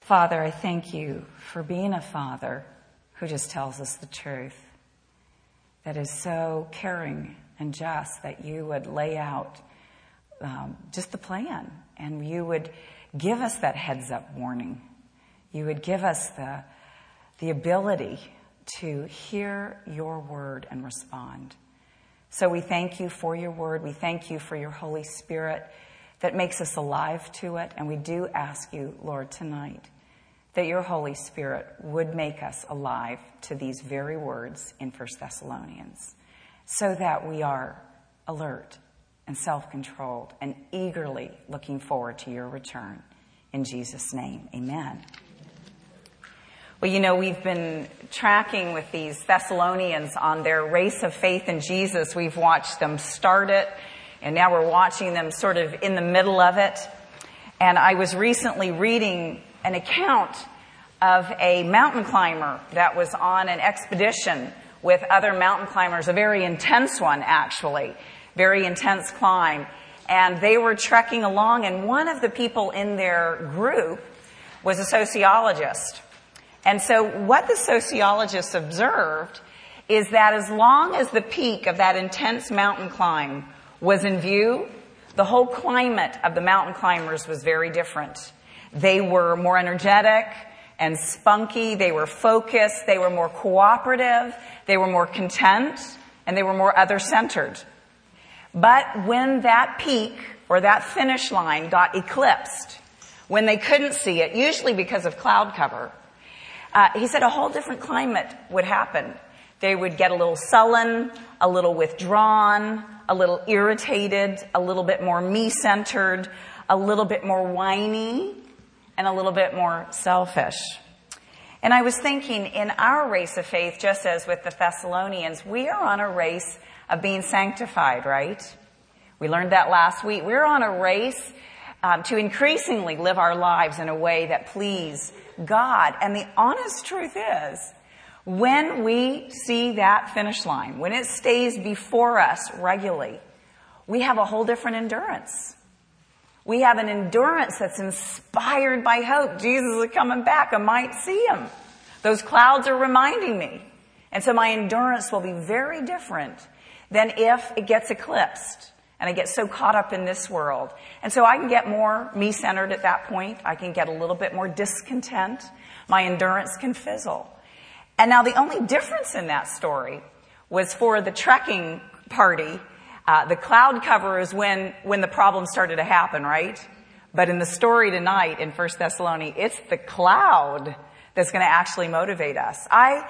Father, I thank you for being a father who just tells us the truth, that is so caring and just, that you would lay out just the plan, and you would give us that heads-up warning. You would give us the ability to hear your word and respond. So we thank you for your word. We thank you for your Holy Spirit that makes us alive to it. And we do ask you, Lord, tonight, that your Holy Spirit would make us alive to these very words in 1 Thessalonians, so that we are alert and self-controlled and eagerly looking forward to your return. In Jesus' name, amen. Well, you know, we've been tracking with these Thessalonians on their race of faith in Jesus. We've watched them start it, and now we're watching them sort of in the middle of it. And I was recently reading an account of a mountain climber that was on an expedition with other mountain climbers, a very intense one, actually, very intense climb. And they were trekking along, and one of the people in their group was a sociologist. And so what the sociologist observed is that as long as the peak of that intense mountain climb was in view, the whole climate of the mountain climbers was very different. They were more energetic and spunky. They were focused. They were more cooperative. They were more content, and they were more other-centered. But when that peak or that finish line got eclipsed, when they couldn't see it, usually because of cloud cover, he said a whole different climate would happen. They would get a little sullen, a little withdrawn, a little irritated, a little bit more me-centered, a little bit more whiny, and a little bit more selfish. And I was thinking, in our race of faith, just as with the Thessalonians, we are on a race of being sanctified, right? We learned that last week. We're on a race to increasingly live our lives in a way that please God. And the honest truth is, when we see that finish line, when it stays before us regularly, we have a whole different endurance. We have an endurance that's inspired by hope. Jesus is coming back. I might see him. Those clouds are reminding me. And so my endurance will be very different than if it gets eclipsed and I get so caught up in this world. And so I can get more me-centered at that point. I can get a little bit more discontent. My endurance can fizzle. And now the only difference in that story was for the trekking party. The cloud cover is when the problem started to happen, right? But in the story tonight in 1 Thessalonians, it's the cloud that's going to actually motivate us.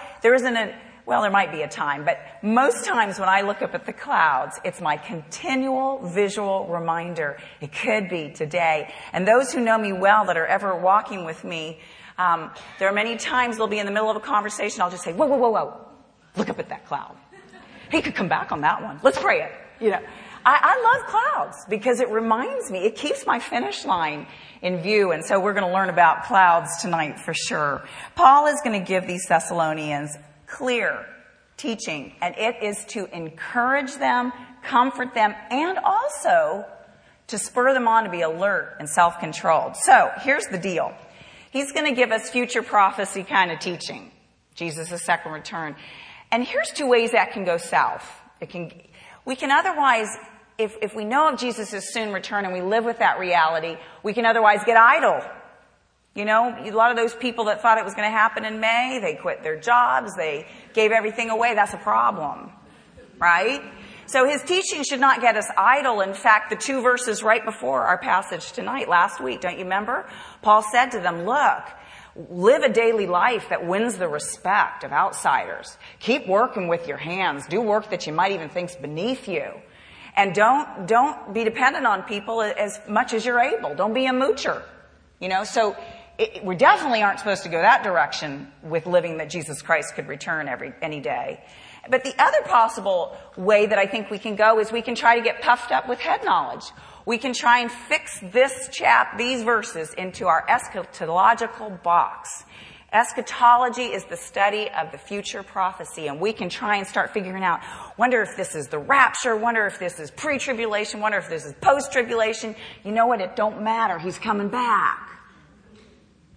There might be a time, but most times when I look up at the clouds, it's my continual visual reminder. It could be today. And those who know me well that are ever walking with me, there are many times they'll be in the middle of a conversation. I'll just say, whoa. Look up at that cloud. He could come back on that one. Let's pray it. You know, I love clouds because it reminds me, it keeps my finish line in view. And so we're going to learn about clouds tonight for sure. Paul is going to give these Thessalonians clear teaching, and it is to encourage them, comfort them, and also to spur them on to be alert and self-controlled. So here's the deal. He's going to give us future prophecy kind of teaching, Jesus' second return. And here's two ways that can go south. We can otherwise, if we know of Jesus' soon return and we live with that reality, we can otherwise get idle. You know, a lot of those people that thought it was going to happen in May, they quit their jobs, they gave everything away. That's a problem, right? So his teaching should not get us idle. In fact, the two verses right before our passage tonight, last week, don't you remember? Paul said to them, look, live a daily life that wins the respect of outsiders. Keep working with your hands. Do work that you might even think's beneath you. And don't be dependent on people as much as you're able. Don't be a moocher. You know, so we definitely aren't supposed to go that direction with living that Jesus Christ could return any day. But the other possible way that I think we can go is we can try to get puffed up with head knowledge. We can try and fix these verses into our eschatological box. Eschatology is the study of the future prophecy, and we can try and start figuring out, wonder if this is the rapture, wonder if this is pre-tribulation, wonder if this is post-tribulation. You know what? It don't matter. He's coming back.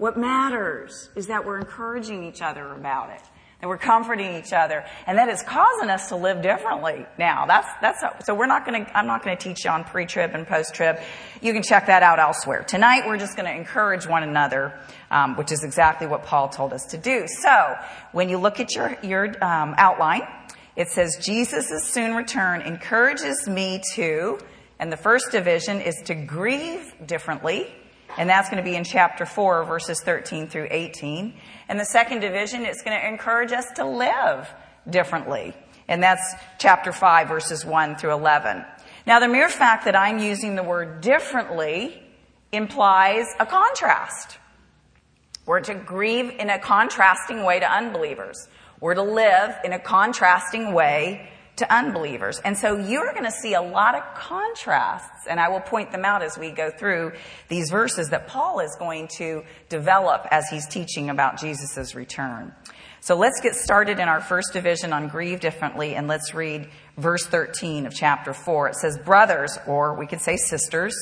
What matters is that we're encouraging each other about it, that we're comforting each other, and that it's causing us to live differently now. So I'm not going to teach you on pre-trib and post-trib. You can check that out elsewhere. Tonight, we're just going to encourage one another, which is exactly what Paul told us to do. So, when you look at your outline, it says, Jesus' soon return encourages me to, and the first division is to grieve differently. And that's going to be in chapter 4, verses 13 through 18. And the second division, it's going to encourage us to live differently. And that's chapter 5, verses 1 through 11. Now, the mere fact that I'm using the word differently implies a contrast. We're to grieve in a contrasting way to unbelievers. We're to live in a contrasting way to unbelievers. And so you're going to see a lot of contrasts, and I will point them out as we go through these verses that Paul is going to develop as he's teaching about Jesus' return. So let's get started in our first division on grieve differently, and let's read verse 13 of chapter 4. It says, brothers, or we could say sisters,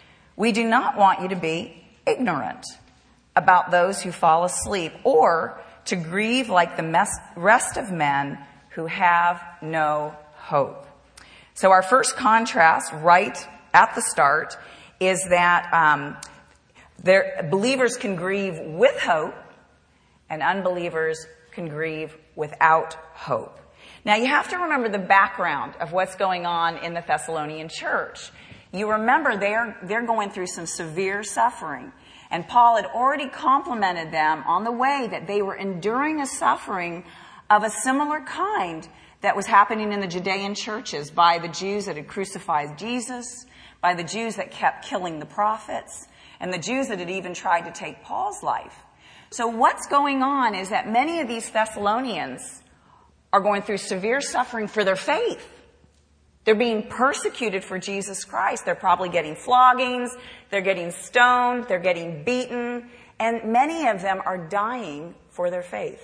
we do not want you to be ignorant about those who fall asleep, or to grieve like the rest of men who have no hope. So our first contrast right at the start is that believers can grieve with hope and unbelievers can grieve without hope. Now you have to remember the background of what's going on in the Thessalonian church. You remember they're going through some severe suffering. And Paul had already complimented them on the way that they were enduring a suffering of a similar kind that was happening in the Judean churches by the Jews that had crucified Jesus, by the Jews that kept killing the prophets, and the Jews that had even tried to take Paul's life. So what's going on is that many of these Thessalonians are going through severe suffering for their faith. They're being persecuted for Jesus Christ. They're probably getting floggings, they're getting stoned, they're getting beaten, and many of them are dying for their faith.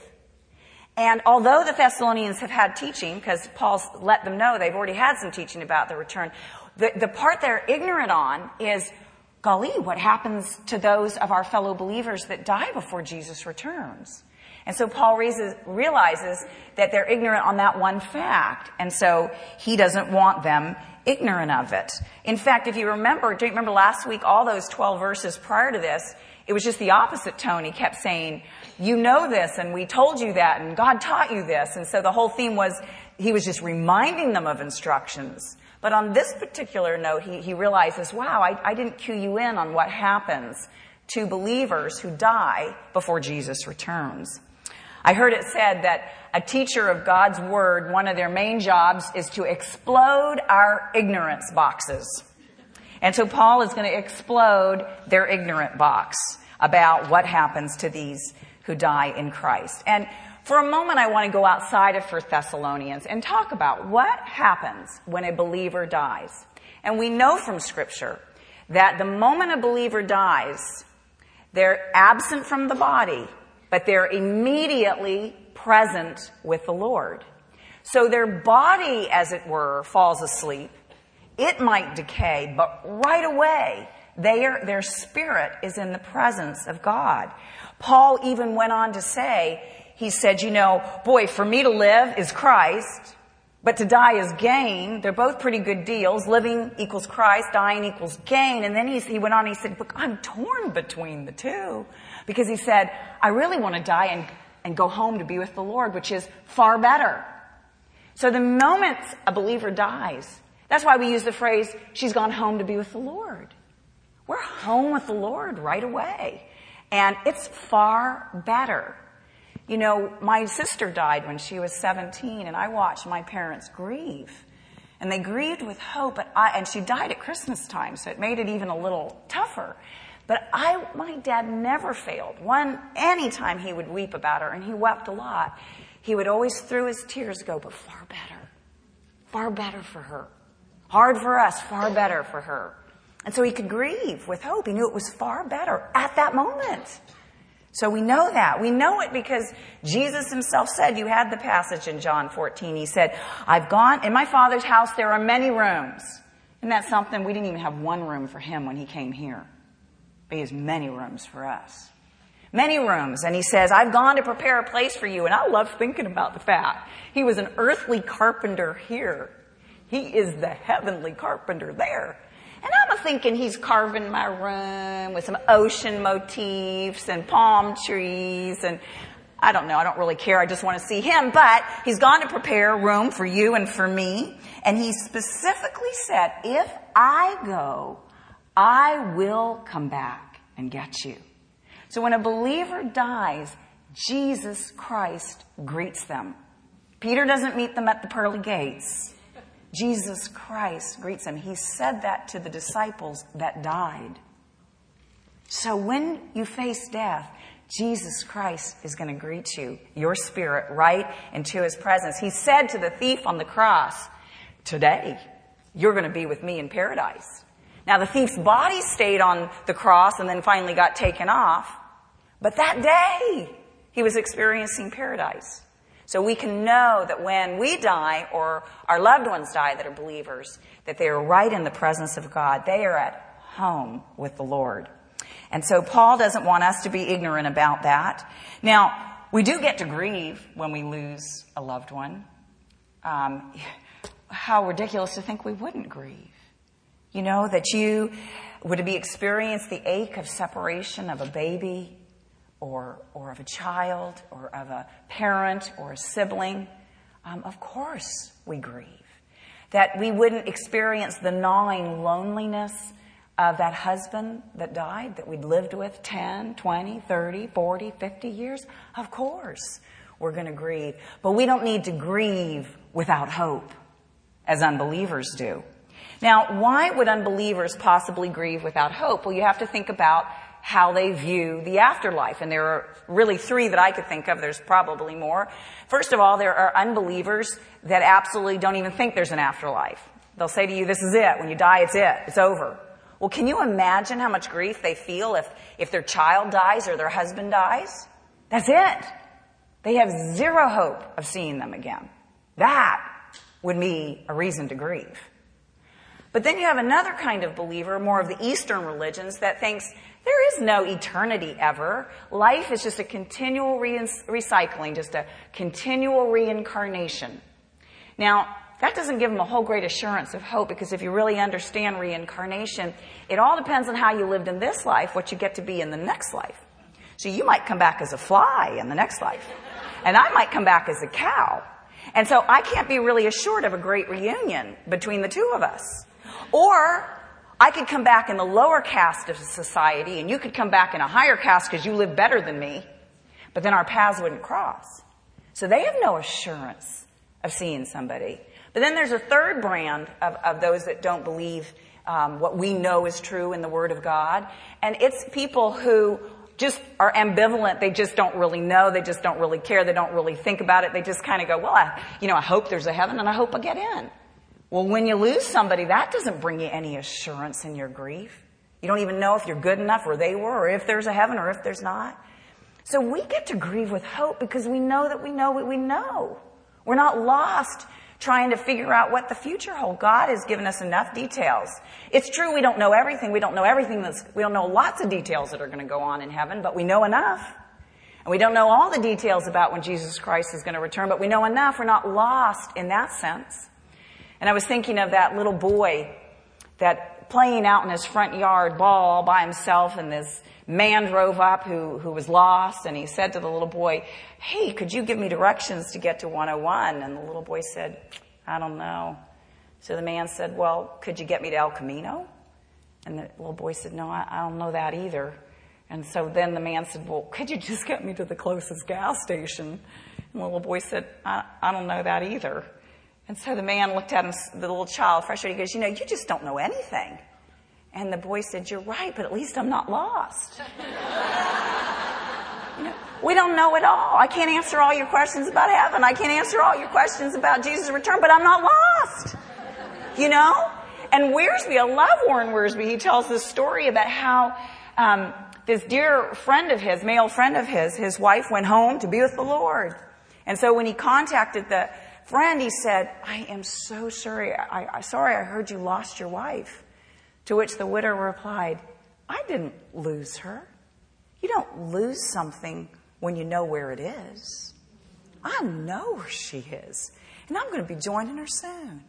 And although the Thessalonians have had teaching, because Paul's let them know they've already had some teaching about the return, the part they're ignorant on is, golly, what happens to those of our fellow believers that die before Jesus returns? And so Paul realizes that they're ignorant on that one fact. And so he doesn't want them ignorant of it. In fact, don't you remember last week, all those 12 verses prior to this, it was just the opposite tone. He kept saying, you know this, and we told you that, and God taught you this. And so the whole theme was, he was just reminding them of instructions. But on this particular note, he realizes, wow, I didn't cue you in on what happens to believers who die before Jesus returns. I heard it said that a teacher of God's Word, one of their main jobs is to explode our ignorance boxes. And so Paul is going to explode their ignorant box about what happens to these who die in Christ. And for a moment, I want to go outside of 1 Thessalonians and talk about what happens when a believer dies. And we know from Scripture that the moment a believer dies, they're absent from the body, but they're immediately present with the Lord. So their body, as it were, falls asleep. It might decay, but right away, their spirit is in the presence of God. Paul even went on to say, he said, boy, for me to live is Christ, but to die is gain. They're both pretty good deals. Living equals Christ, dying equals gain. And then he went on, he said, look, I'm torn between the two. Because he said, I really want to die and go home to be with the Lord, which is far better. So the moment a believer dies, that's why we use the phrase, she's gone home to be with the Lord. We're home with the Lord right away. And it's far better. My sister died when she was 17, and I watched my parents grieve. And they grieved with hope, and she died at Christmas time, so it made it even a little tougher. But my dad never failed. Any time he would weep about her, and he wept a lot, he would always, through his tears, go, but far better for her. Hard for us, far better for her. And so he could grieve with hope. He knew it was far better at that moment. So we know that. We know it because Jesus himself said, you had the passage in John 14. He said, I've gone, in my Father's house there are many rooms. Isn't that something? We didn't even have one room for him when he came here. But he has many rooms for us. Many rooms. And he says, I've gone to prepare a place for you. And I love thinking about the fact he was an earthly carpenter here. He is the heavenly carpenter there. And I'm thinking he's carving my room with some ocean motifs and palm trees. And I don't know. I don't really care. I just want to see him. But he's gone to prepare a room for you and for me. And he specifically said, if I go, I will come back and get you. So when a believer dies, Jesus Christ greets them. Peter doesn't meet them at the pearly gates. Jesus Christ greets them. He said that to the disciples that died. So when you face death, Jesus Christ is going to greet you, your spirit, right into his presence. He said to the thief on the cross, today, you're going to be with me in paradise. Now, the thief's body stayed on the cross and then finally got taken off. But that day, he was experiencing paradise. So we can know that when we die or our loved ones die that are believers, that they are right in the presence of God. They are at home with the Lord. And so Paul doesn't want us to be ignorant about that. Now, we do get to grieve when we lose a loved one. How ridiculous to think we wouldn't grieve. You know, that you would be experience the ache of separation of a baby or of a child or of a parent or a sibling. Of course we grieve. That we wouldn't experience the gnawing loneliness of that husband that died, that we'd lived with 10, 20, 30, 40, 50 years. Of course we're going to grieve. But we don't need to grieve without hope, as unbelievers do. Now, why would unbelievers possibly grieve without hope? Well, you have to think about how they view the afterlife. And there are really three that I could think of. There's probably more. First of all, there are unbelievers that absolutely don't even think there's an afterlife. They'll say to you, this is it. When you die, it's it. It's over. Well, can you imagine how much grief they feel if their child dies or their husband dies? That's it. They have zero hope of seeing them again. That would be a reason to grieve. But then you have another kind of believer, more of the Eastern religions, that thinks there is no eternity ever. Life is just a continual recycling, just a continual reincarnation. Now, that doesn't give them a whole great assurance of hope, because if you really understand reincarnation, it all depends on how you lived in this life, what you get to be in the next life. So you might come back as a fly in the next life, and I might come back as a cow. And so I can't be really assured of a great reunion between the two of us. Or I could come back in the lower caste of society, and you could come back in a higher caste because you live better than me, but then our paths wouldn't cross. So they have no assurance of seeing somebody. But then there's a third brand of those that don't believe what we know is true in the Word of God. And it's people who just are ambivalent. They just don't really know. They just don't really care. They don't really think about it. They just kind of go, well, I hope there's a heaven and I hope I get in. Well, when you lose somebody, that doesn't bring you any assurance in your grief. You don't even know if you're good enough or they were, or if there's a heaven or if there's not. So we get to grieve with hope because we know that we know what we know. We're not lost trying to figure out what the future holds. God has given us enough details. It's true we don't know everything. We don't know lots of details that are going to go on in heaven, but we know enough. And we don't know all the details about when Jesus Christ is going to return, but we know enough. We're not lost in that sense. And I was thinking of that little boy that playing out in his front yard, ball all by himself, and this man drove up who was lost, and he said to the little boy, hey, could you give me directions to get to 101? And the little boy said, I don't know. So the man said, well, could you get me to El Camino? And the little boy said, no, I don't know that either. And so then the man said, well, could you just get me to the closest gas station? And the little boy said, I don't know that either. And so the man looked at him, the little child, frustrated. He goes, you just don't know anything. And the boy said, you're right, but at least I'm not lost. We don't know it all. I can't answer all your questions about heaven. I can't answer all your questions about Jesus' return, but I'm not lost. And Wiersbe, I love Warren Wiersbe. He tells this story about how this dear friend of his, male friend of his wife went home to be with the Lord. And so when he contacted the friend, he said, I am so sorry. I'm sorry I heard you lost your wife. To which the widow replied, I didn't lose her. You don't lose something when you know where it is. I know where she is, and I'm going to be joining her soon.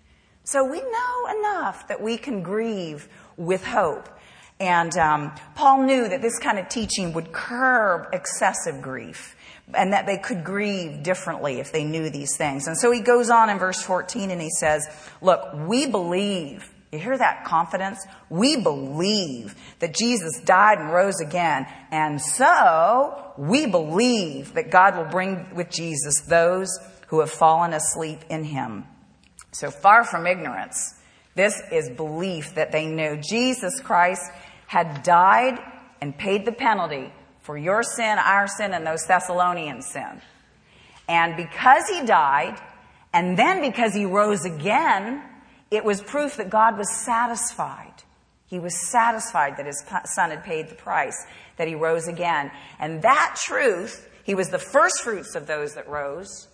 So we know enough that we can grieve with hope. And Paul knew that this kind of teaching would curb excessive grief and that they could grieve differently if they knew these things. And so he goes on in verse 14 and he says, look, we believe. You hear that confidence? We believe that Jesus died and rose again. And so we believe that God will bring with Jesus those who have fallen asleep in him. So far from ignorance, this is belief that they knew Jesus Christ had died and paid the penalty for your sin, our sin, and those Thessalonians' sin. And because he died, and then because he rose again, it was proof that God was satisfied. He was satisfied that his son had paid the price, that he rose again. And that truth, he was the first fruits of those that rose,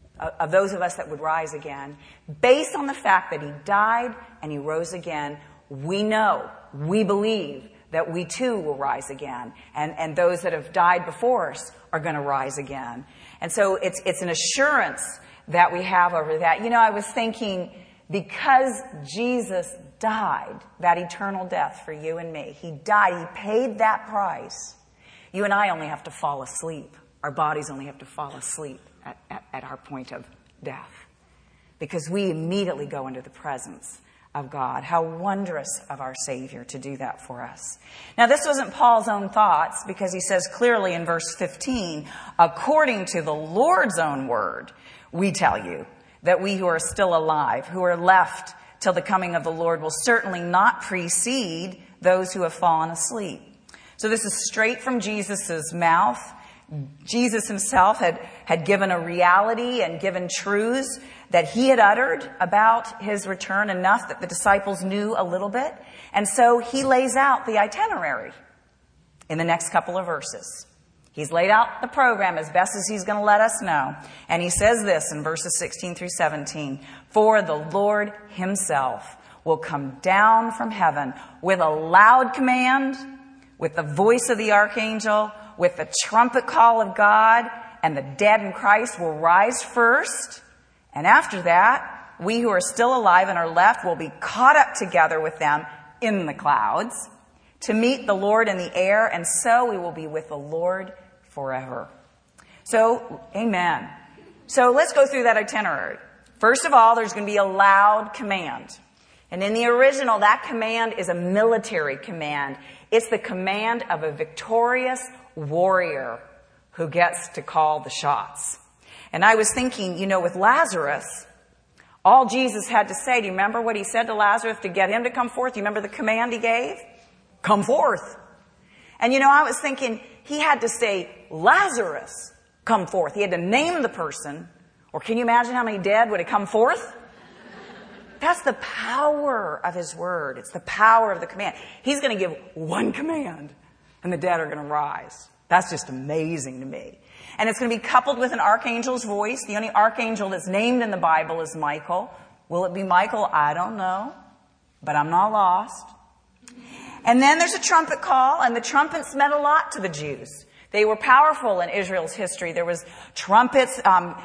of those of us that would rise again. Based on the fact that he died and he rose again, we know, we believe that we too will rise again. And those that have died before us are going to rise again. And so it's an assurance that we have over that. You know, I was thinking, because Jesus died that eternal death for you and me, he died, he paid that price. You and I only have to fall asleep. Our bodies only have to fall asleep at our point of death, because we immediately go into the presence of God. How wondrous of our Savior to do that for us. Now, this wasn't Paul's own thoughts, because he says clearly in verse 15, according to the Lord's own word, we tell you that we who are still alive, who are left till the coming of the Lord, will certainly not precede those who have fallen asleep. So this is straight from Jesus' mouth. Jesus himself had given a reality and given truths that he had uttered about his return, enough that the disciples knew a little bit. And so he lays out the itinerary in the next couple of verses. He's laid out the program as best as he's going to let us know. And he says this in verses 16 through 17, for the Lord himself will come down from heaven with a loud command, with the voice of the archangel, with the trumpet call of God, and the dead in Christ will rise first. And after that, we who are still alive and are left will be caught up together with them in the clouds to meet the Lord in the air, and so we will be with the Lord forever. So, amen. So let's go through that itinerary. First of all, there's going to be a loud command. And in the original, that command is a military command. It's the command of a victorious warrior who gets to call the shots. And I was thinking, you know, with Lazarus, all Jesus had to say, do you remember what he said to Lazarus to get him to come forth? Do you remember the command he gave? Come forth. And you know, I was thinking he had to say, Lazarus, come forth. He had to name the person. Or can you imagine how many dead would have come forth? That's the power of his word. It's the power of the command. He's going to give one command and the dead are going to rise. That's just amazing to me. And it's going to be coupled with an archangel's voice. The only archangel that's named in the Bible is Michael. Will it be Michael? I don't know. But I'm not lost. And then there's a trumpet call, and the trumpets meant a lot to the Jews. They were powerful in Israel's history. There was trumpets.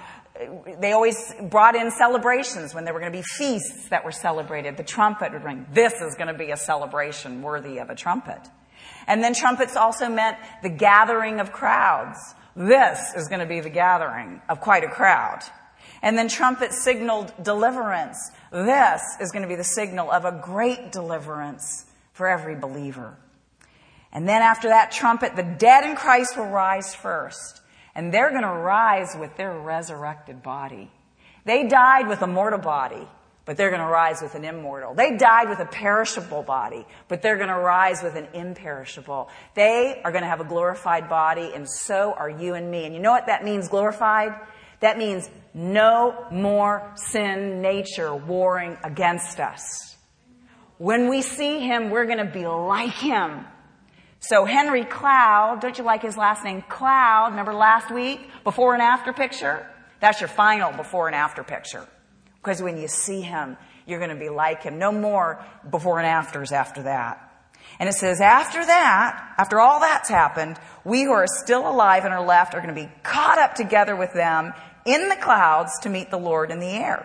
They always brought in celebrations when there were going to be feasts that were celebrated. The trumpet would ring. This is going to be a celebration worthy of a trumpet. And then trumpets also meant the gathering of crowds. This is going to be the gathering of quite a crowd. And then trumpets signaled deliverance. This is going to be the signal of a great deliverance for every believer. And then after that trumpet, the dead in Christ will rise first. And they're going to rise with their resurrected body. They died with a mortal body, but they're going to rise with an immortal. They died with a perishable body, but they're going to rise with an imperishable. They are going to have a glorified body, and so are you and me. And you know what that means, glorified? That means no more sin nature warring against us. When we see him, we're going to be like him. So Henry Cloud, don't you like his last name? Cloud, remember last week? Before and after picture? That's your final before and after picture. Because when you see him, you're going to be like him. No more before and afters after that. And it says, after that, after all that's happened, we who are still alive and are left are going to be caught up together with them in the clouds to meet the Lord in the air.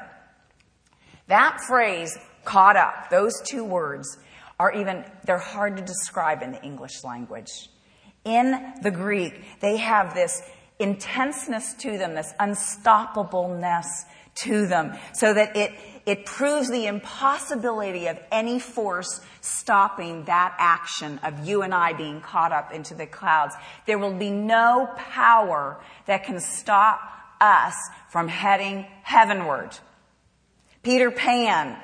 That phrase, caught up, those two words they're hard to describe in the English language. In the Greek, they have this intenseness to them, this unstoppableness to them, so that it proves the impossibility of any force stopping that action of you and I being caught up into the clouds. There will be no power that can stop us from heading heavenward. Peter Pan,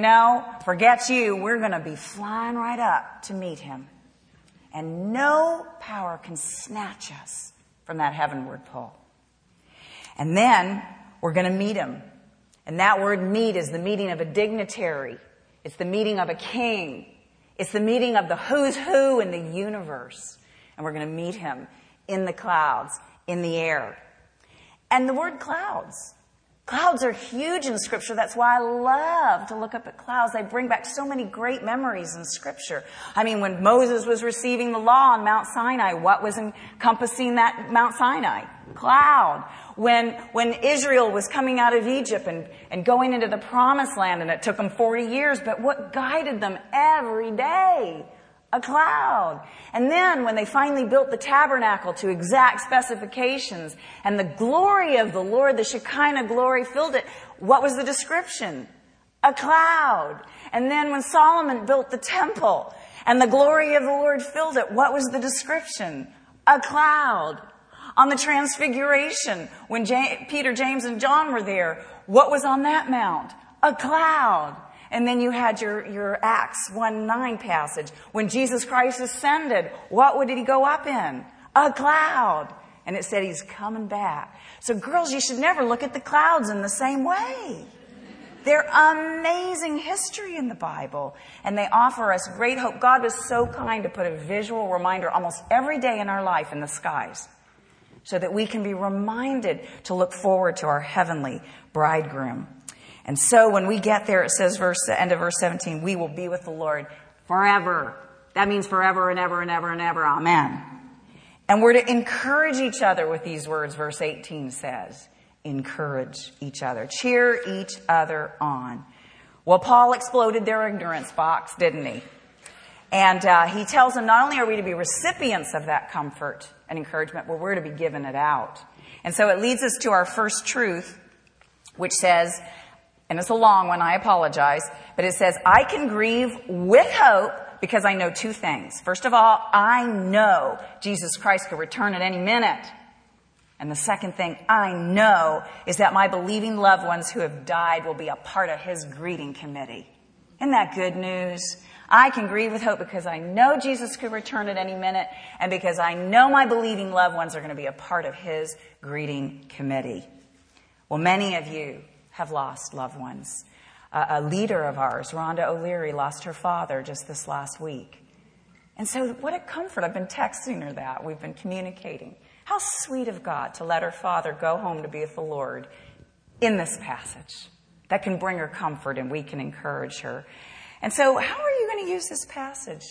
forget you, we're going to be flying right up to meet him. And no power can snatch us from that heavenward pull. And then we're going to meet him. And that word meet is the meeting of a dignitary. It's the meeting of a king. It's the meeting of the who's who in the universe. And we're going to meet him in the clouds, in the air. And the word clouds. Clouds are huge in Scripture. That's why I love to look up at clouds. They bring back so many great memories in Scripture. I mean, when Moses was receiving the law on Mount Sinai, what was encompassing that Mount Sinai? Cloud. When Israel was coming out of Egypt and going into the Promised Land, and it took them 40 years, but what guided them every day? A cloud. And then when they finally built the tabernacle to exact specifications and the glory of the Lord, the Shekinah glory filled it, what was the description? A cloud. And then when Solomon built the temple and the glory of the Lord filled it, what was the description? A cloud. On the Transfiguration, when Peter, James, and John were there, what was on that mount? A cloud. And then you had your Acts 1:9 passage. When Jesus Christ ascended, what did he go up in? A cloud. And it said he's coming back. So girls, you should never look at the clouds in the same way. They're amazing history in the Bible. And they offer us great hope. God was so kind to put a visual reminder almost every day in our life in the skies, so that we can be reminded to look forward to our heavenly bridegroom. And so when we get there, it says end of verse 17, we will be with the Lord forever. That means forever and ever and ever and ever. Amen. And we're to encourage each other with these words, verse 18 says. Encourage each other. Cheer each other on. Well, Paul exploded their ignorance box, didn't he? And he tells them not only are we to be recipients of that comfort and encouragement, but we're to be giving it out. And so it leads us to our first truth, which says, and it's a long one, I apologize, but it says, I can grieve with hope because I know two things. First of all, I know Jesus Christ could return at any minute. And the second thing I know is that my believing loved ones who have died will be a part of his greeting committee. Isn't that good news? I can grieve with hope because I know Jesus could return at any minute, and because I know my believing loved ones are going to be a part of his greeting committee. Well, many of you have lost loved ones. A leader of ours, Rhonda O'Leary, lost her father just this last week. And so what a comfort. I've been texting her that. We've been communicating. How sweet of God to let her father go home to be with the Lord in this passage. That can bring her comfort and we can encourage her. And so how are you going to use this passage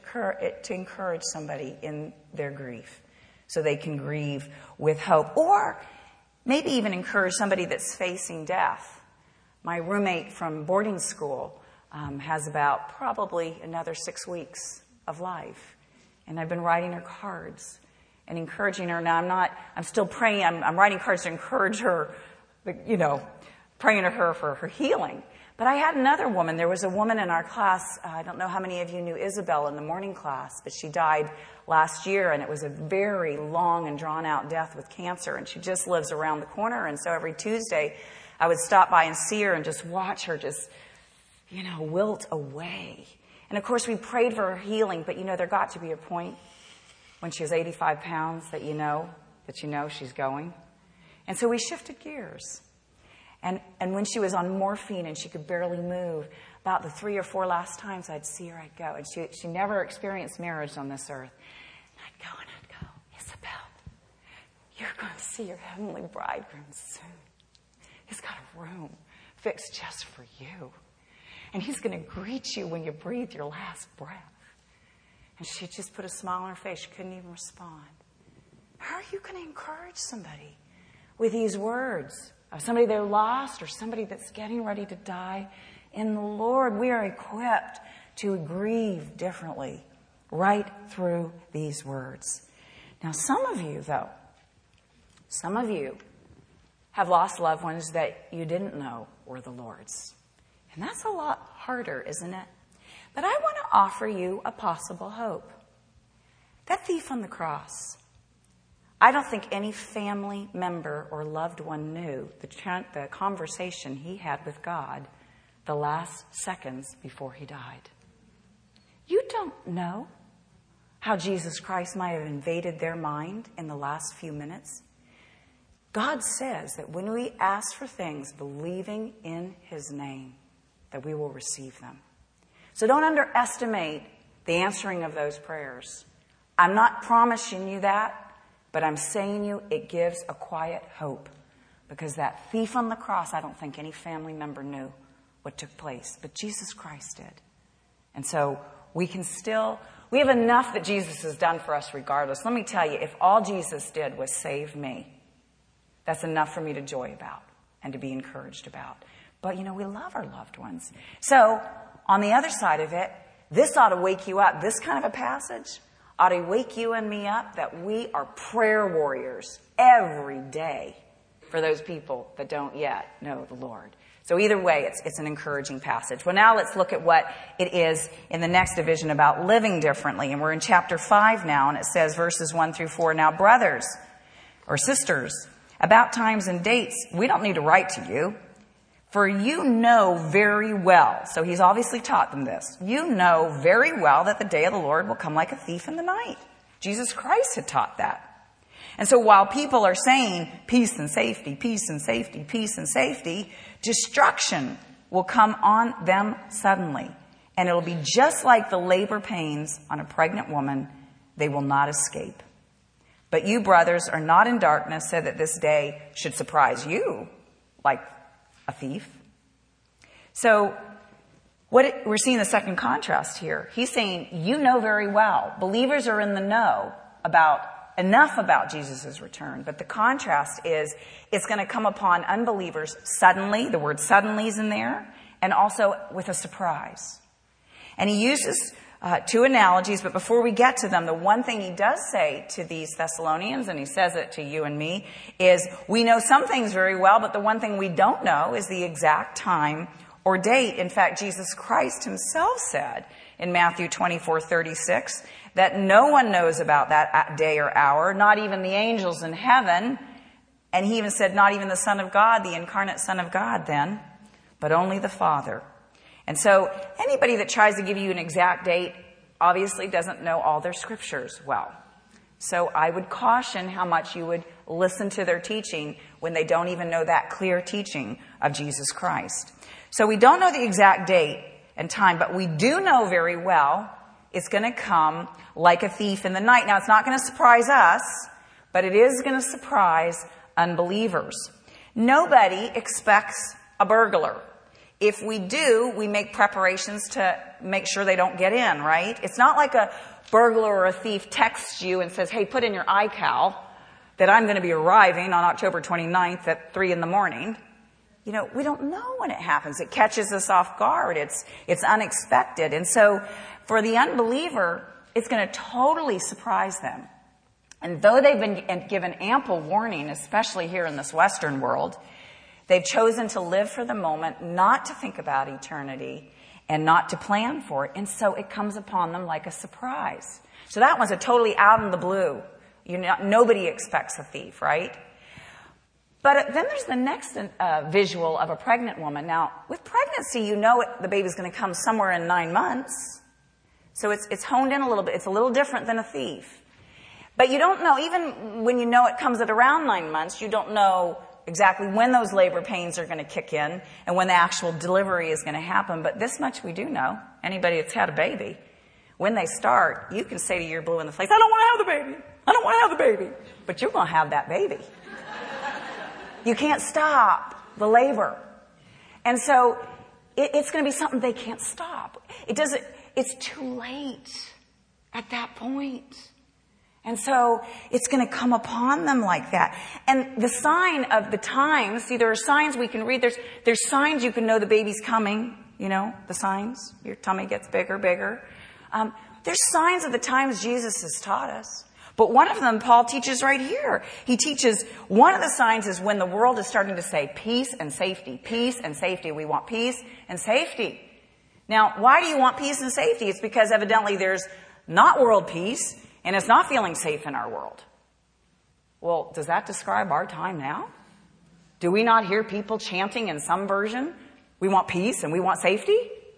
to encourage somebody in their grief so they can grieve with hope? Or maybe even encourage somebody that's facing death. My roommate from boarding school has about probably another 6 weeks of life. And I've been writing her cards and encouraging her. Now I'm still praying. I'm writing cards to encourage her, praying to her for her healing. But I had another woman. There was a woman in our class. I don't know how many of you knew Isabel in the morning class, but she died last year, and it was a very long and drawn-out death with cancer, and she just lives around the corner. And so every Tuesday, I would stop by and see her and just watch her wilt away. And, of course, we prayed for her healing, but, there got to be a point when she was 85 pounds that she's going. And so we shifted gears. And when she was on morphine and she could barely move, about the 3 or 4 last times I'd see her, I'd go. And she never experienced marriage on this earth. And I'd go, Isabel, you're going to see your heavenly bridegroom soon. He's got a room fixed just for you. And he's going to greet you when you breathe your last breath. And she just put a smile on her face. She couldn't even respond. How are you going to encourage somebody with these words of somebody they're lost or somebody that's getting ready to die? In the Lord, we are equipped to grieve differently right through these words. Now, some of you have lost loved ones that you didn't know were the Lord's. And that's a lot harder, isn't it? But I want to offer you a possible hope. That thief on the cross, I don't think any family member or loved one knew the conversation he had with God the last seconds before he died. You don't know how Jesus Christ might have invaded their mind in the last few minutes. God says that when we ask for things believing in his name, that we will receive them. So don't underestimate the answering of those prayers. I'm not promising you that, but I'm saying you it gives a quiet hope. Because that thief on the cross, I don't think any family member knew what took place. But Jesus Christ did. And so we have enough that Jesus has done for us regardless. Let me tell you, if all Jesus did was save me, that's enough for me to joy about and to be encouraged about. But, we love our loved ones. So, on the other side of it, this ought to wake you up. This kind of a passage ought to wake you and me up that we are prayer warriors every day for those people that don't yet know the Lord. So either way, it's an encouraging passage. Well, now let's look at what it is in the next division about living differently. And we're in chapter 5 now, and it says verses 1 through 4. Now, brothers or sisters, about times and dates, we don't need to write to you. For you know very well, so he's obviously taught them this, you know very well that the day of the Lord will come like a thief in the night. Jesus Christ had taught that. And so while people are saying peace and safety, peace and safety, peace and safety, destruction will come on them suddenly. And it'll be just like the labor pains on a pregnant woman. They will not escape. But you, brothers, are not in darkness so that this day should surprise you like a thief. So we're seeing the second contrast here. He's saying, you know very well. Believers are in the know enough about Jesus' return. But the contrast is it's going to come upon unbelievers suddenly. The word suddenly is in there. And also with a surprise. And he uses two analogies, but before we get to them, the one thing he does say to these Thessalonians, and he says it to you and me, is we know some things very well, but the one thing we don't know is the exact time or date. In fact, Jesus Christ himself said in Matthew 24:36 that no one knows about that day or hour, not even the angels in heaven. And he even said not even the Son of God, the incarnate Son of God then, but only the Father. And so anybody that tries to give you an exact date obviously doesn't know all their scriptures well. So I would caution how much you would listen to their teaching when they don't even know that clear teaching of Jesus Christ. So we don't know the exact date and time, but we do know very well it's going to come like a thief in the night. Now, it's not going to surprise us, but it is going to surprise unbelievers. Nobody expects a burglar. If we do, we make preparations to make sure they don't get in, right? It's not like a burglar or a thief texts you and says, hey, put in your iCal that I'm going to be arriving on October 29th at 3 a.m. We don't know when it happens. It catches us off guard. It's unexpected. And so for the unbeliever, it's going to totally surprise them. And though they've been given ample warning, especially here in this Western world, they've chosen to live for the moment, not to think about eternity, and not to plan for it. And so it comes upon them like a surprise. So that one's a totally out in the blue. Nobody expects a thief, right? But then there's the next visual of a pregnant woman. Now, with pregnancy, the baby's going to come somewhere in 9 months. So it's honed in a little bit. It's a little different than a thief. But you don't know, even when you know it comes at around 9 months, you don't know exactly when those labor pains are going to kick in and when the actual delivery is going to happen. But this much we do know. Anybody that's had a baby, when they start, you can say to your blue in the face, I don't want to have the baby. I don't want to have the baby. But you're going to have that baby. You can't stop the labor. And so it's going to be something they can't stop. It's too late at that point. And so it's going to come upon them like that. And the sign of the times, see, there are signs we can read. There's signs you can know the baby's coming, the signs. Your tummy gets bigger, bigger. There's signs of the times Jesus has taught us. But one of them Paul teaches right here. He teaches one of the signs is when the world is starting to say peace and safety. Peace and safety. We want peace and safety. Now, why do you want peace and safety? It's because evidently there's not world peace. And it's not feeling safe in our world. Well, does that describe our time now? Do we not hear people chanting in some version, we want peace and we want safety?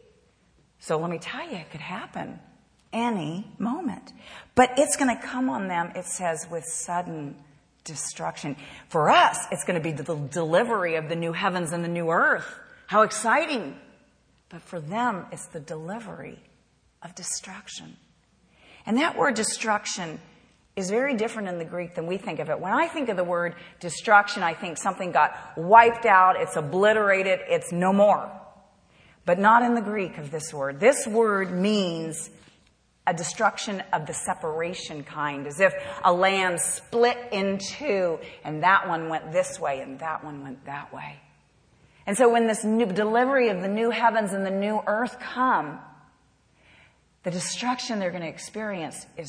So let me tell you, it could happen any moment. But it's going to come on them, it says, with sudden destruction. For us, it's going to be the delivery of the new heavens and the new earth. How exciting. But for them, it's the delivery of destruction. And that word destruction is very different in the Greek than we think of it. When I think of the word destruction, I think something got wiped out, it's obliterated, it's no more. But not in the Greek of this word. This word means a destruction of the separation kind, as if a land split in two, and that one went this way and that one went that way. And so when this new delivery of the new heavens and the new earth come, the destruction they're going to experience is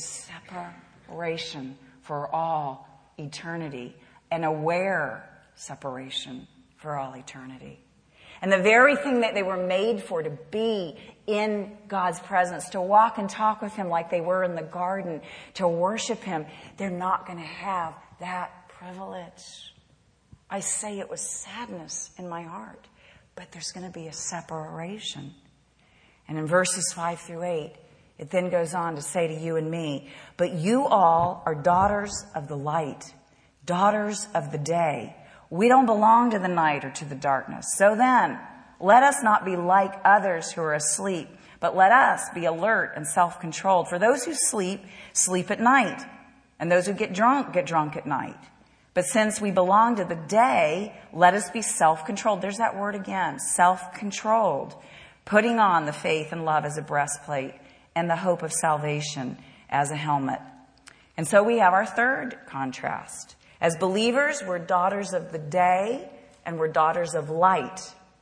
separation for all eternity, an aware separation for all eternity. And the very thing that they were made for, to be in God's presence, to walk and talk with Him like they were in the garden, to worship Him, they're not going to have that privilege. I say it with sadness in my heart, but there's going to be a separation. And in verses 5 through 8, it then goes on to say to you and me, but you all are daughters of the light, daughters of the day. We don't belong to the night or to the darkness. So then, let us not be like others who are asleep, but let us be alert and self-controlled. For those who sleep, sleep at night, and those who get drunk at night. But since we belong to the day, let us be self-controlled. There's that word again, self-controlled, putting on the faith and love as a breastplate, and the hope of salvation as a helmet. And so we have our third contrast. As believers, we're daughters of the day and we're daughters of light.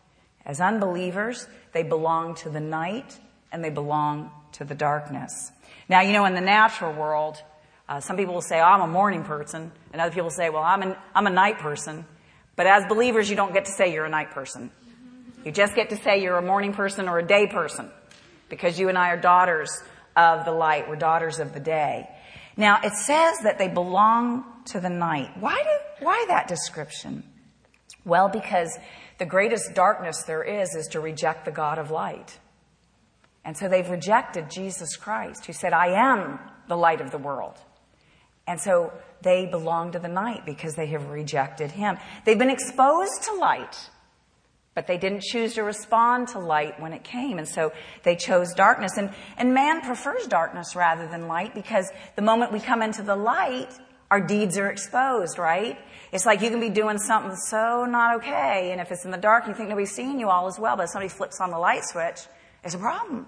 As unbelievers, they belong to the night and they belong to the darkness. Now, in the natural world, some people will say, I'm a morning person. And other people say, well, I'm a night person. But as believers, you don't get to say you're a night person. You just get to say you're a morning person or a day person. Because you and I are daughters of the light. We're daughters of the day. Now, it says that they belong to the night. Why that description? Well, because the greatest darkness there is to reject the God of light. And so they've rejected Jesus Christ, who said, I am the light of the world. And so they belong to the night because they have rejected Him. They've been exposed to light, but they didn't choose to respond to light when it came. And so they chose darkness. And man prefers darkness rather than light because the moment we come into the light, our deeds are exposed, right? It's like you can be doing something so not okay. And if it's in the dark, you think nobody's seeing you, all is well. But if somebody flips on the light switch, it's a problem.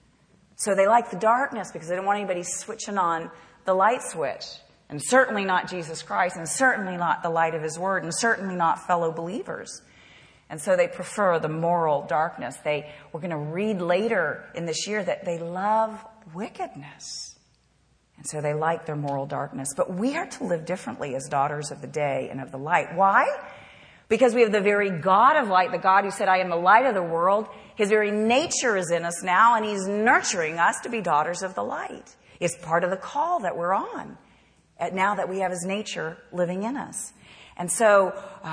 So they like the darkness because they don't want anybody switching on the light switch. And certainly not Jesus Christ. And certainly not the light of His Word. And certainly not fellow believers. And so they prefer the moral darkness. We're going to read later in this year that they love wickedness. And so they like their moral darkness. But we are to live differently as daughters of the day and of the light. Why? Because we have the very God of light, the God who said, I am the light of the world. His very nature is in us now, and He's nurturing us to be daughters of the light. It's part of the call that we're on, now that we have His nature living in us. And so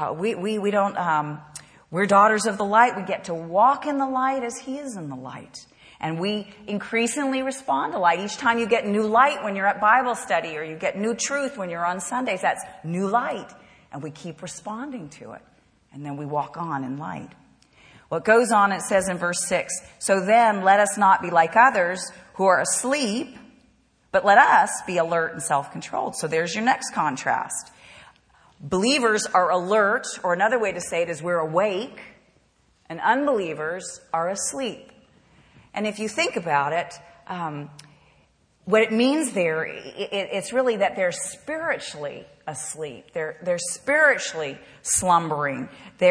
we don't... We're daughters of the light. We get to walk in the light as He is in the light. And we increasingly respond to light. Each time you get new light when you're at Bible study or you get new truth when you're on Sundays, that's new light. And we keep responding to it. And then we walk on in light. Well, it goes on, it says in verse 6, so then let us not be like others who are asleep, but let us be alert and self-controlled. So there's your next contrast. Believers are alert, or another way to say it is we're awake, and unbelievers are asleep. And if you think about it, what it means there, it's really that they're spiritually asleep. They're spiritually slumbering.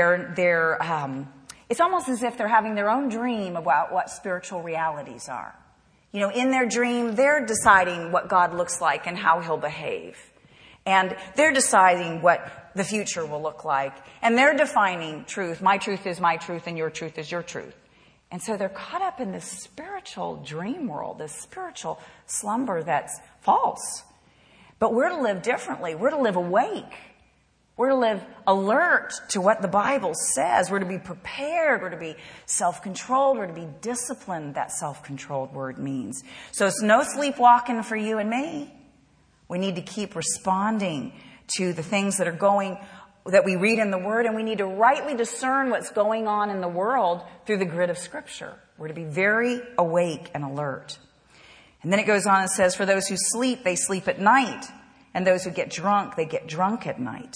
It's almost as if they're having their own dream about what spiritual realities are. You know, in their dream, they're deciding what God looks like and how he'll behave. And they're deciding what the future will look like. And they're defining truth. My truth is my truth and your truth is your truth. And so they're caught up in this spiritual dream world, this spiritual slumber that's false. But we're to live differently. We're to live awake. We're to live alert to what the Bible says. We're to be prepared. We're to be self-controlled. We're to be disciplined, that self-controlled word means. So it's no sleepwalking for you and me. We need to keep responding to the things that we read in the Word, and we need to rightly discern what's going on in the world through the grid of Scripture. We're to be very awake and alert. And then it goes on and says, for those who sleep, they sleep at night. And those who get drunk, they get drunk at night.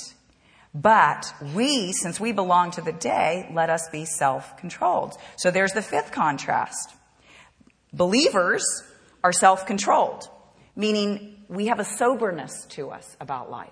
But we, since we belong to the day, let us be self-controlled. So there's the fifth contrast. Believers are self-controlled, meaning we have a soberness to us about life.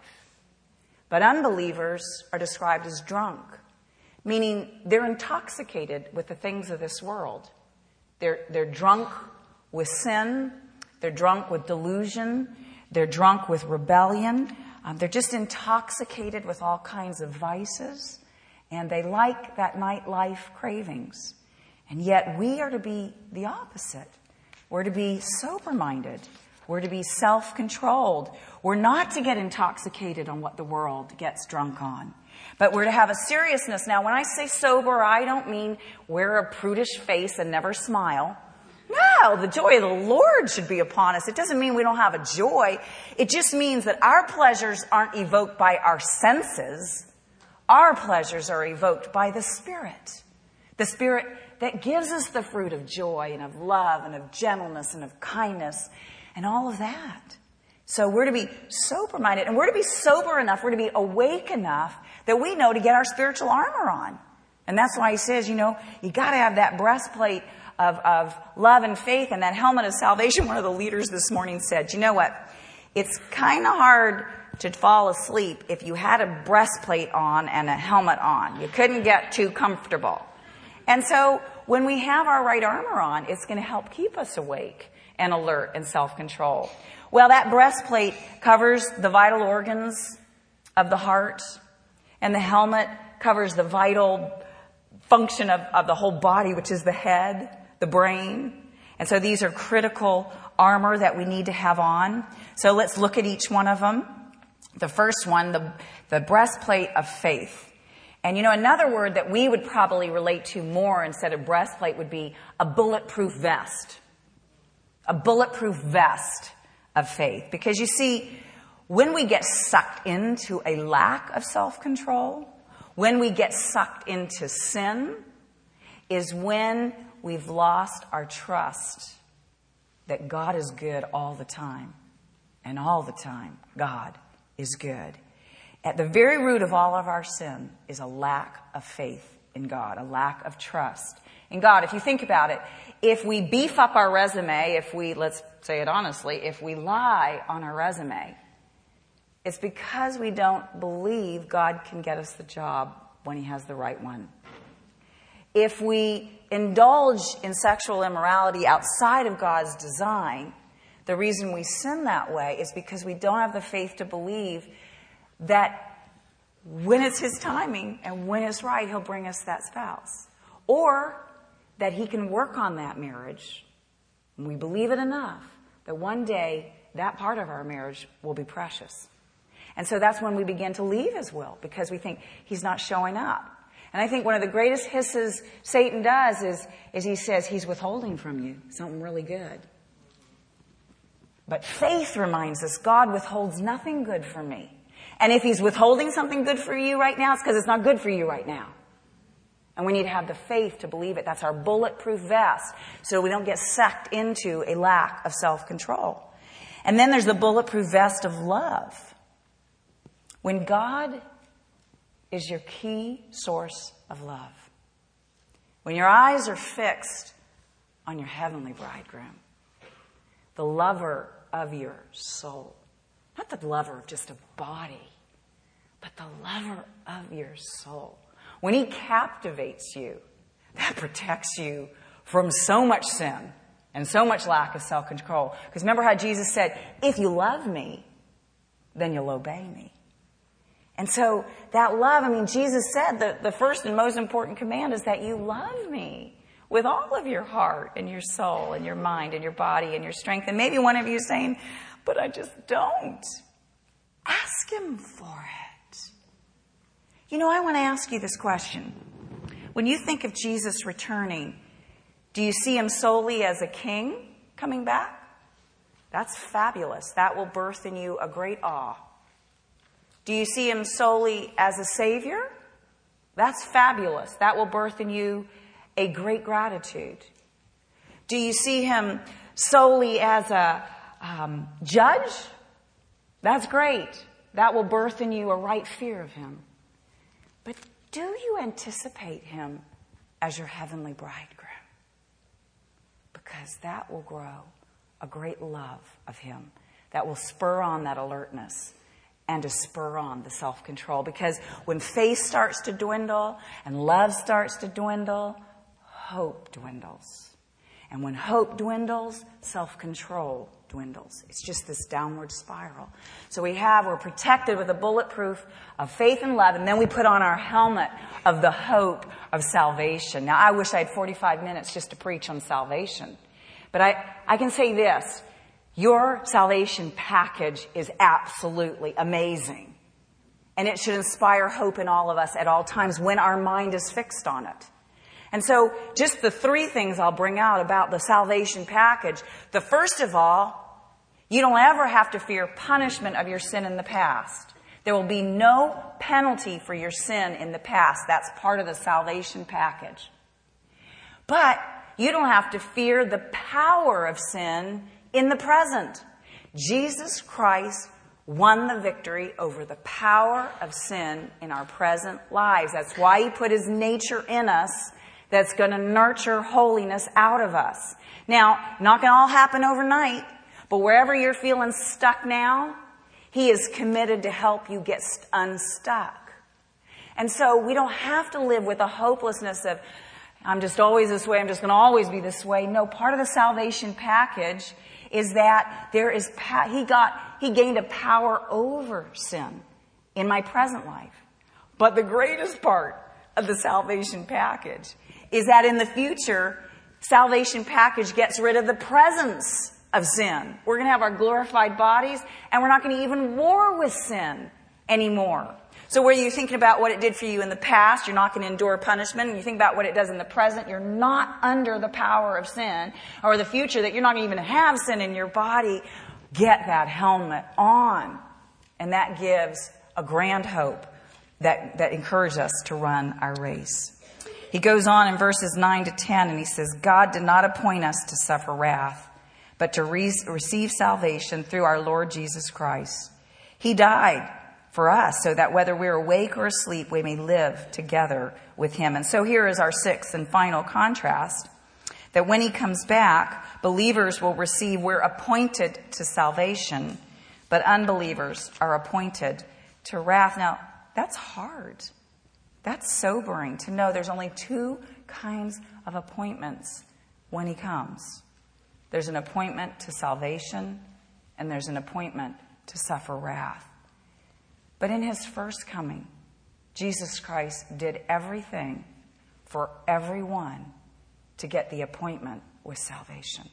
But unbelievers are described as drunk, meaning they're intoxicated with the things of this world. They're drunk with sin. They're drunk with delusion. They're drunk with rebellion. They're just intoxicated with all kinds of vices. And they like that nightlife cravings. And yet we are to be the opposite. We're to be sober-minded. We're to be self-controlled. We're not to get intoxicated on what the world gets drunk on. But we're to have a seriousness. Now, when I say sober, I don't mean wear a prudish face and never smile. No, the joy of the Lord should be upon us. It doesn't mean we don't have a joy. It just means that our pleasures aren't evoked by our senses. Our pleasures are evoked by the Spirit. The Spirit that gives us the fruit of joy and of love and of gentleness and of kindness and all of that. So we're to be sober-minded, and we're to be sober enough, we're to be awake enough that we know to get our spiritual armor on. And that's why he says, you got to have that breastplate of love and faith and that helmet of salvation. One of the leaders this morning said, you know what? It's kind of hard to fall asleep if you had a breastplate on and a helmet on. You couldn't get too comfortable. And so when we have our right armor on, it's going to help keep us awake and alert and self-control. Well, that breastplate covers the vital organs of the heart, and the helmet covers the vital function of the whole body, which is the head, the brain. And so these are critical armor that we need to have on. So let's look at each one of them. The first one, the breastplate of faith. And another word that we would probably relate to more instead of breastplate would be a bulletproof vest. A bulletproof vest of faith. Because you see, when we get sucked into a lack of self-control, when we get sucked into sin, is when we've lost our trust that God is good all the time. And all the time, God is good. At the very root of all of our sin is a lack of faith in God, a lack of trust in God. If you think about it, if we beef up our resume, let's say it honestly, if we lie on our resume, it's because we don't believe God can get us the job when he has the right one. If we indulge in sexual immorality outside of God's design, the reason we sin that way is because we don't have the faith to believe that when it's his timing and when it's right, he'll bring us that spouse. Or that he can work on that marriage. And we believe it enough that one day that part of our marriage will be precious. And so that's when we begin to leave his will because we think he's not showing up. And I think one of the greatest hisses Satan does is he says he's withholding from you something really good. But faith reminds us God withholds nothing good from me. And if he's withholding something good for you right now, it's because it's not good for you right now. And we need to have the faith to believe it. That's our bulletproof vest so we don't get sucked into a lack of self-control. And then there's the bulletproof vest of love. When God is your key source of love. When your eyes are fixed on your heavenly bridegroom, the lover of your soul. Not the lover of just a body, but the lover of your soul. When he captivates you, that protects you from so much sin and so much lack of self-control. Because remember how Jesus said, if you love me, then you'll obey me. And so that love, Jesus said that the first and most important command is that you love me with all of your heart and your soul and your mind and your body and your strength. And maybe one of you is saying, but I just don't. Ask him for it. I want to ask you this question. When you think of Jesus returning, do you see him solely as a king coming back? That's fabulous. That will birth in you a great awe. Do you see him solely as a savior? That's fabulous. That will birth in you a great gratitude. Do you see him solely as a judge? That's great. That will birth in you a right fear of him. But do you anticipate him as your heavenly bridegroom? Because that will grow a great love of him that will spur on that alertness and to spur on the self-control. Because when faith starts to dwindle and love starts to dwindle, hope dwindles. And when hope dwindles, self-control dwindles. It's just this downward spiral. So we're protected with a bulletproof of faith and love, and then we put on our helmet of the hope of salvation. Now, I wish I had 45 minutes just to preach on salvation. But I can say this. Your salvation package is absolutely amazing. And it should inspire hope in all of us at all times when our mind is fixed on it. And so just the 3 things I'll bring out about the salvation package. The first of all, you don't ever have to fear punishment of your sin in the past. There will be no penalty for your sin in the past. That's part of the salvation package. But you don't have to fear the power of sin in the present. Jesus Christ won the victory over the power of sin in our present lives. That's why he put his nature in us that's going to nurture holiness out of us. Now, not going to all happen overnight, but wherever you're feeling stuck now, he is committed to help you get unstuck. And so we don't have to live with the hopelessness of, I'm just always this way, I'm just going to always be this way. No, part of the salvation package is that he gained a power over sin in my present life. But the greatest part of the salvation package is that in the future, salvation package gets rid of the presence of sin. We're going to have our glorified bodies, and we're not going to even war with sin anymore. So whether you're thinking about what it did for you in the past, you're not going to endure punishment, and you think about what it does in the present, you're not under the power of sin, or the future that you're not even going to have sin in your body, get that helmet on. And that gives a grand hope that encourages us to run our race. He goes on in verses 9 to 10, and he says, God did not appoint us to suffer wrath, but to receive salvation through our Lord Jesus Christ. He died for us so that whether we're awake or asleep, we may live together with him. And so here is our 6th and final contrast, that when he comes back, believers will receive, we're appointed to salvation, but unbelievers are appointed to wrath. Now, that's hard. That's sobering to know there's only 2 kinds of appointments when he comes. There's an appointment to salvation, and there's an appointment to suffer wrath. But in his first coming, Jesus Christ did everything for everyone to get the appointment with salvation.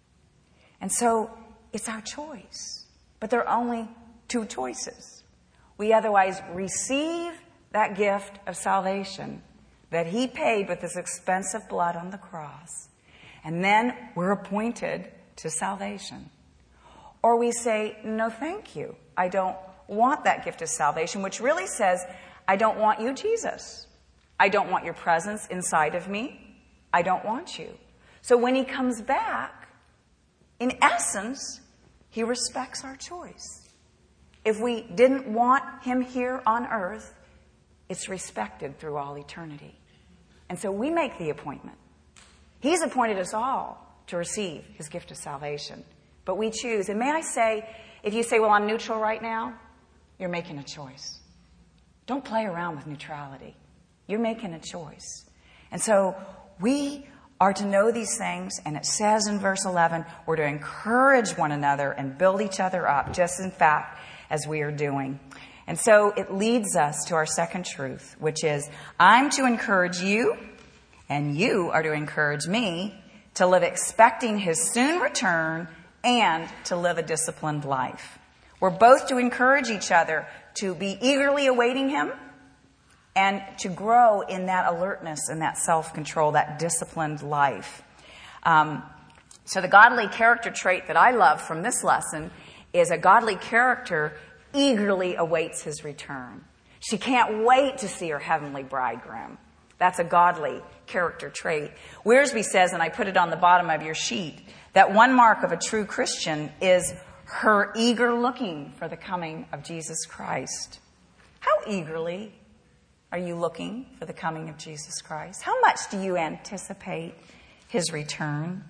And so it's our choice. But there are only 2 choices. We otherwise receive that gift of salvation that he paid with his expensive blood on the cross. And then we're appointed to salvation. Or we say, no, thank you. I don't want that gift of salvation, which really says, I don't want you, Jesus. I don't want your presence inside of me. I don't want you. So when he comes back, in essence, he respects our choice. If we didn't want him here on earth, it's respected through all eternity. And so we make the appointment. He's appointed us all to receive his gift of salvation. But we choose. And may I say, if you say, well, I'm neutral right now, you're making a choice. Don't play around with neutrality. You're making a choice. And so we are to know these things, and it says in verse 11, we're to encourage one another and build each other up, just in fact as we are doing. And so it leads us to our second truth, which is, I'm to encourage you, and you are to encourage me to live expecting his soon return and to live a disciplined life. We're both to encourage each other to be eagerly awaiting him and to grow in that alertness and that self-control, that disciplined life. So the godly character trait that I love from this lesson is a godly character eagerly awaits his return. She can't wait to see her heavenly bridegroom. That's a godly character trait. Wiersbe says, and I put it on the bottom of your sheet, that one mark of a true Christian is her eager looking for the coming of Jesus Christ. How eagerly are you looking for the coming of Jesus Christ? How much do you anticipate his return?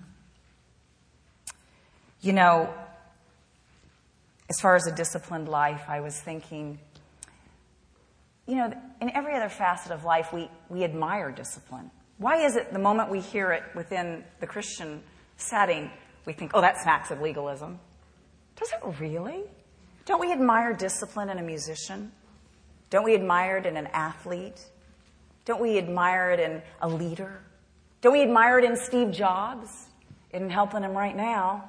You know, as far as a disciplined life, I was thinking, you know, in every other facet of life, we admire discipline. Why is it the moment we hear it within the Christian setting, we think, oh, that smacks of legalism? Does it really? Don't we admire discipline in a musician? Don't we admire it in an athlete? Don't we admire it in a leader? Don't we admire it in Steve Jobs? Isn't helping him right now.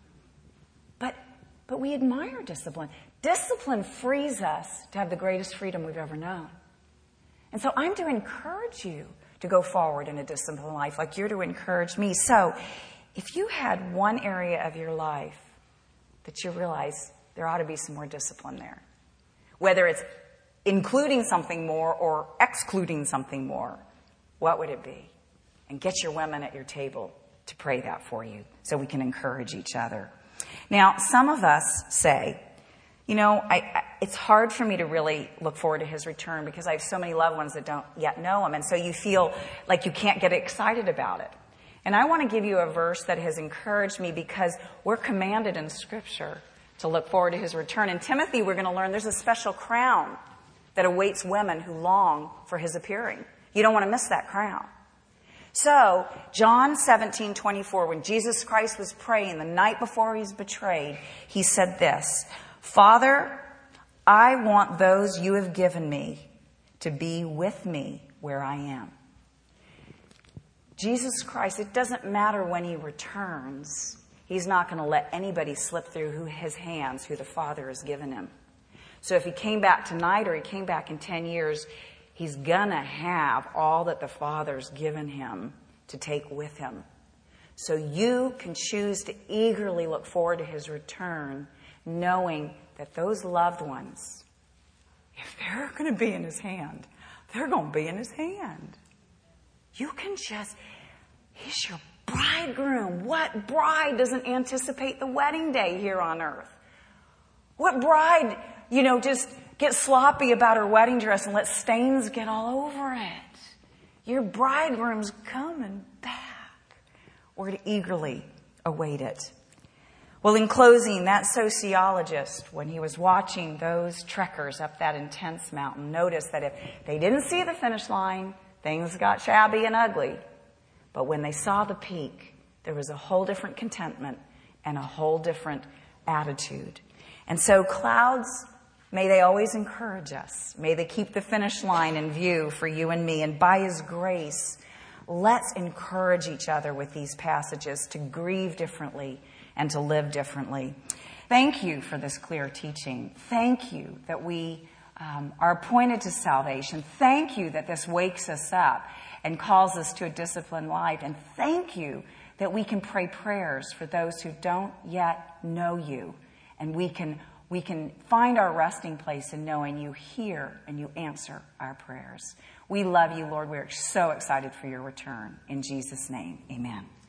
But we admire discipline. Discipline frees us to have the greatest freedom we've ever known. And so I'm to encourage you to go forward in a disciplined life like you're to encourage me. So if you had one area of your life that you realize there ought to be some more discipline there, whether it's including something more or excluding something more, what would it be? And get your women at your table to pray that for you so we can encourage each other. Now, some of us say, you know, it's hard for me to really look forward to his return because I have so many loved ones that don't yet know him. And so you feel like you can't get excited about it. And I want to give you a verse that has encouraged me because we're commanded in Scripture to look forward to his return. In Timothy, we're going to learn there's a special crown that awaits women who long for his appearing. You don't want to miss that crown. So, John 17:24, when Jesus Christ was praying the night before he's betrayed, he said this, Father, I want those you have given me to be with me where I am. Jesus Christ, it doesn't matter when he returns, he's not going to let anybody slip through his hands who the Father has given him. So if he came back tonight or he came back in 10 years, he's going to have all that the Father's given him to take with him. So you can choose to eagerly look forward to his return, knowing that those loved ones, if they're going to be in his hand, they're going to be in his hand. You can just, he's your bridegroom. What bride doesn't anticipate the wedding day here on earth? What bride, just get sloppy about her wedding dress and let stains get all over it? Your bridegroom's coming back. We're to eagerly await it. Well, in closing, that sociologist, when he was watching those trekkers up that intense mountain, noticed that if they didn't see the finish line, things got shabby and ugly. But when they saw the peak, there was a whole different contentment and a whole different attitude. And so clouds, may they always encourage us. May they keep the finish line in view for you and me. And by his grace, let's encourage each other with these passages to grieve differently and to live differently. Thank you for this clear teaching. Thank you that we are appointed to salvation. Thank you that this wakes us up and calls us to a disciplined life. And thank you that we can pray prayers for those who don't yet know you. And we can find our resting place in knowing you hear and you answer our prayers. We love you, Lord. We're so excited for your return. In Jesus' name, amen.